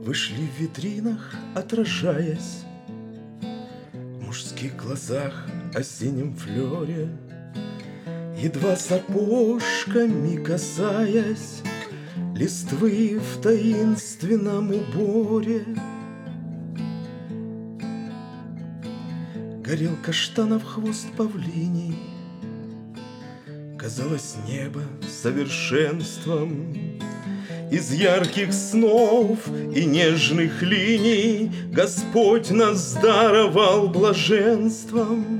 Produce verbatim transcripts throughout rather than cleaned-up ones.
Вышли в витринах, отражаясь в мужских глазах о синем флёре, едва сапожками касаясь листвы в таинственном уборе. Горел каштанов хвост павлиний, казалось, небо совершенством. Из ярких снов и нежных линий Господь нас даровал блаженством.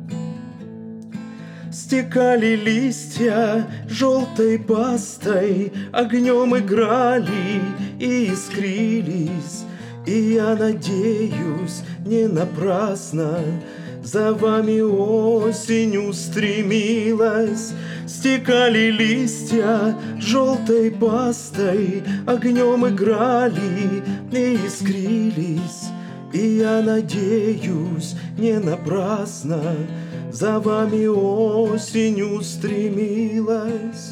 Стекали листья желтой пастой, огнем играли и искрились. И я надеюсь, не напрасно за вами осень устремилась. Стекали листья желтой пастой, огнем играли и искрились. И я надеюсь, не напрасно за вами осень устремилась.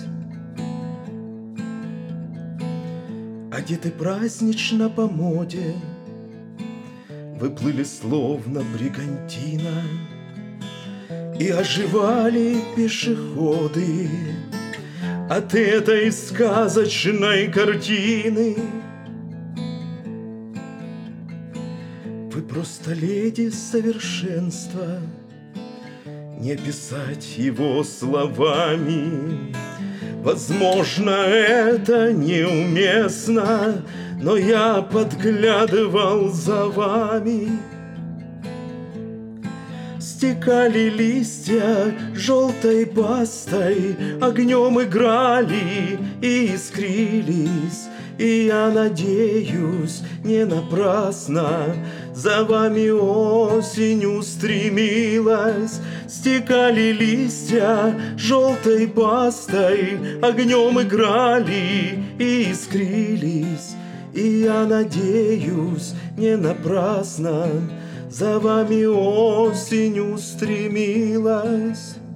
Одеты празднично по моде, вы плыли словно бригантина, и оживали пешеходы от этой сказочной картины. Вы просто леди совершенства, не описать его словами. Возможно, это неуместно, но я подглядывал за вами. Стекали листья желтой пастой, огнем играли и искрились. И я надеюсь, не напрасно за вами осень устремилась. Стекали листья желтой пастой, огнем играли и искрились. И я надеюсь, не напрасно за вами осень устремилась.